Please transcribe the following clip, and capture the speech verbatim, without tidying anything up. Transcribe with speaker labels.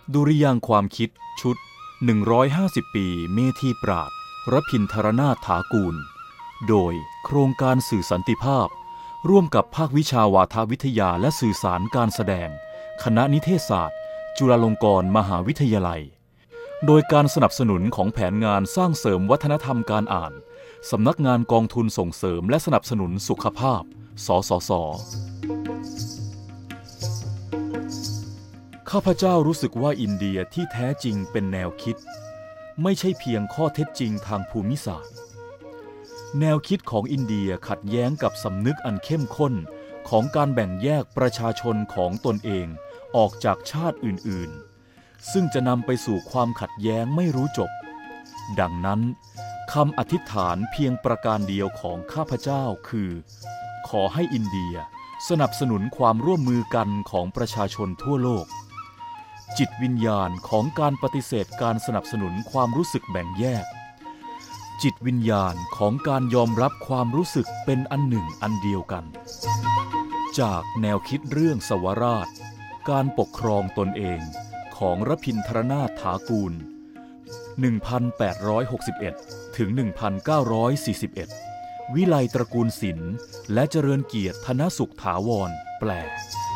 Speaker 1: ดุริยางค์ความคิดชุดหนึ่งร้อยห้าสิบปีเมธีปราชญ์รพินทรนาถถากูลโดยโครงการสื่อสันติภาพร่วมกับภาควิชาวาทวิทยาและสื่อสารการแสดงคณะนิเทศศาสตร์จุฬาลงกรณ์มหาวิทยาลัยโดยการสนับสนุนของแผนงานสร้างเสริมวัฒนธรรมการอ่านสำนักงานกองทุนส่งเสริมและสนับสนุนสุขภาพสสส.ข้าพเจ้ารู้สึกว่าอินเดียที่แท้จริงเป็นแนวคิดไม่ใช่เพียงข้อเท็จจริงทางภูมิศาสตร์แนวคิดของอินเดียขัดแย้งกับสำนึกอันเข้มข้นของการแบ่งแยกประชาชนของตนเองออกจากชาติอื่นๆซึ่งจะนำไปสู่ความขัดแย้งไม่รู้จบดังนั้นคำอธิษฐานเพียงประการเดียวของข้าพเจ้าคือขอให้อินเดียสนับสนุนความร่วมมือกันของประชาชนทั่วโลกจิตวิญญาณของการปฏิเสธการสนับสนุนความรู้สึกแบ่งแยกจิตวิญญาณของการยอมรับความรู้สึกเป็นอันหนึ่งอันเดียวกันจากแนวคิดเรื่องสวราชการปกครองตนเองของรพินทรนาถถากูล หนึ่งพันแปดร้อยหกสิบเอ็ด ถึง หนึ่งพันเก้าร้อยสี่สิบเอ็ด วิไลตระกูลศิลป์และเจริญเกียรติธนสุขถาวรแปล